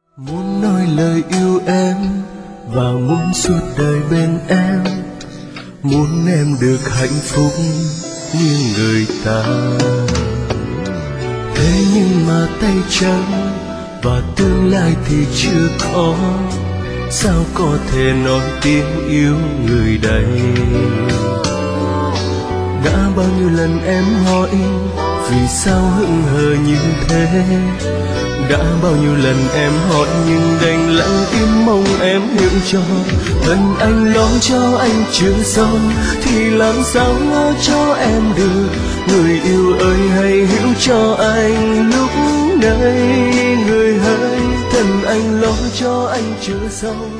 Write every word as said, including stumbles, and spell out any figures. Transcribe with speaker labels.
Speaker 1: Muốn nói lời yêu em và muốn suốt đời bên em, muốn em được hạnh phúc như người ta. Thế nhưng mà tay trắng và tương lai thì chưa có, sao có thể nói tiếng yêu người đây. Đã bao nhiêu lần em hỏi vì sao hững hờ như thế, đã bao nhiêu lần em hỏi nhưng đành lặng im mong em hiểu cho. Thân anh lo cho anh chưa xong thì làm sao lo cho em được. Người yêu ơi hãy hiểu cho anh lúc này, người hỡi thân anh lo cho anh chưa xong